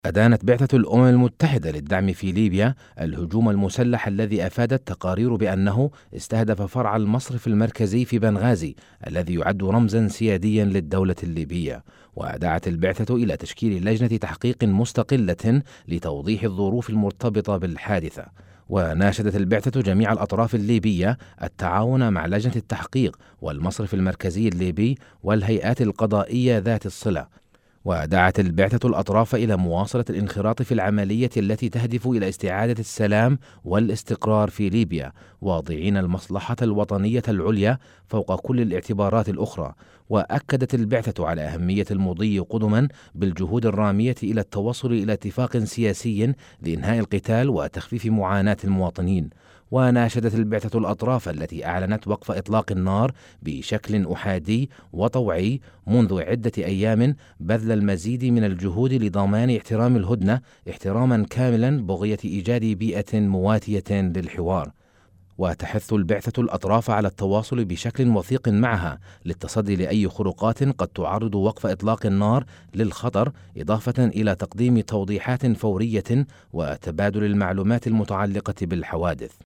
أدانت بعثة الأمم المتحدة للدعم في ليبيا الهجوم المسلح الذي أفادت تقارير بأنه استهدف فرع المصرف المركزي في بنغازي الذي يعد رمزا سياديا للدولة الليبية. ودعت البعثة إلى تشكيل لجنة تحقيق مستقلة لتوضيح الظروف المرتبطة بالحادثة. وناشدت البعثة جميع الأطراف الليبية التعاون مع لجنة التحقيق والمصرف المركزي الليبي والهيئات القضائية ذات الصلة. ودعت البعثة الأطراف إلى مواصلة الانخراط في العملية التي تهدف إلى استعادة السلام والاستقرار في ليبيا، واضعين المصلحة الوطنية العليا فوق كل الاعتبارات الأخرى. وأكدت البعثة على أهمية المضي قدما بالجهود الرامية إلى التوصل إلى اتفاق سياسي لإنهاء القتال وتخفيف معاناة المواطنين. وناشدت البعثة الأطراف التي أعلنت وقف إطلاق النار بشكل أحادي وطوعي منذ عدة أيام بذل المزيد من الجهود لضمان احترام الهدنة احتراما كاملا بغية إيجاد بيئة مواتية للحوار. وتحث البعثة الأطراف على التواصل بشكل وثيق معها للتصدي لأي خروقات قد تعرض وقف إطلاق النار للخطر، إضافة إلى تقديم توضيحات فورية وتبادل المعلومات المتعلقة بالحوادث.